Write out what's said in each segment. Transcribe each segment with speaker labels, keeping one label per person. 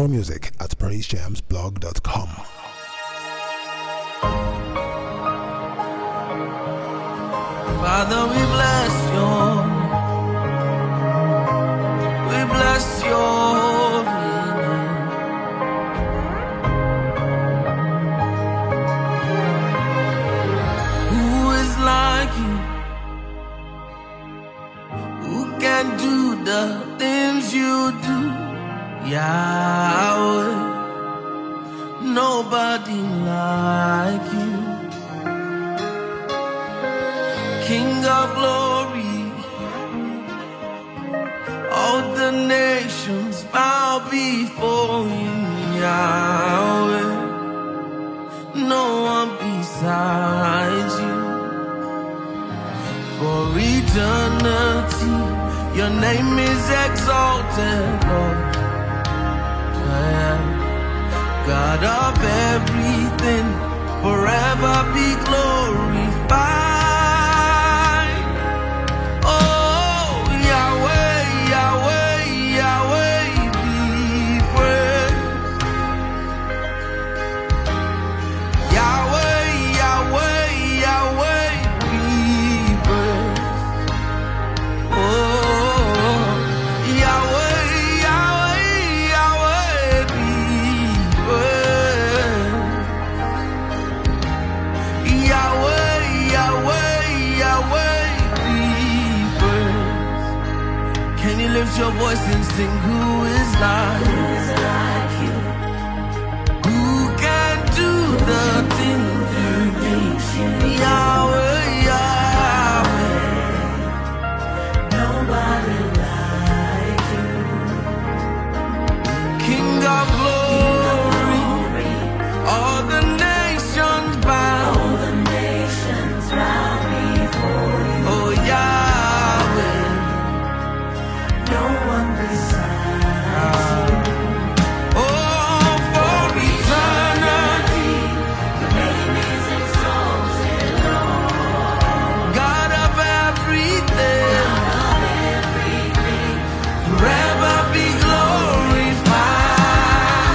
Speaker 1: more music at praisejamsblog.com.
Speaker 2: Father, we bless your name. We bless your name. Who is like you? Who can do the things you do? Yahweh, nobody like you. King of glory, all the nations bow before you, Yahweh. No one besides you. For eternity, your name is exalted, Lord. God of everything, forever be glorified. Lift your voice and sing, who is like you? Who can do the things you do? Yahweh, Yahweh, nobody like you. King of glory, all the nations bow. All the nations bow before you. Oh, Yahweh, no one besides you. Oh, for eternity, your name is exalted, Lord. God of everything, forever be glorified.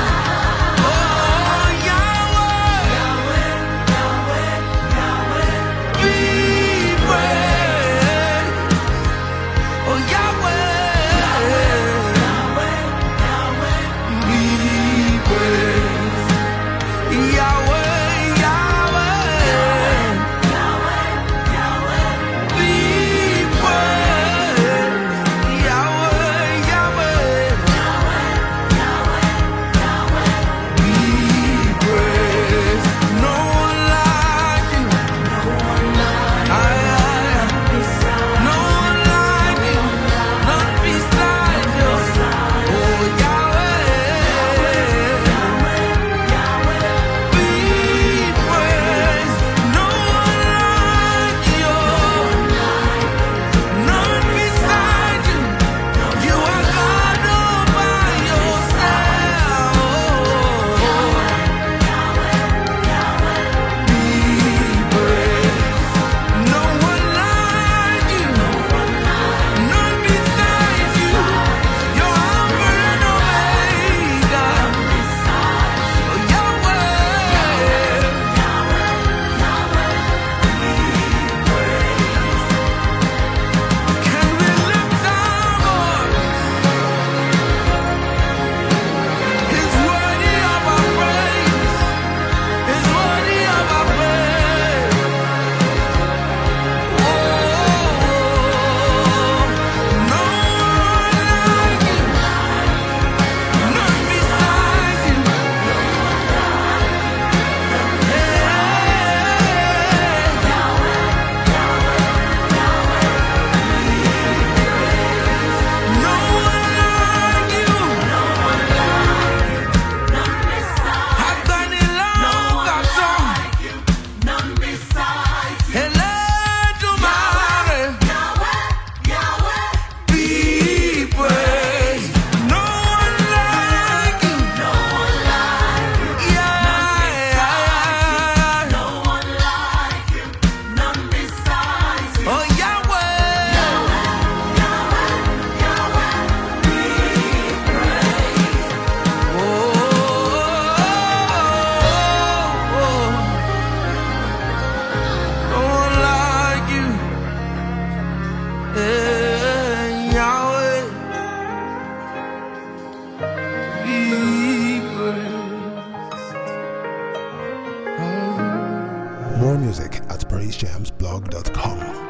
Speaker 1: music at praisejamsblog.com.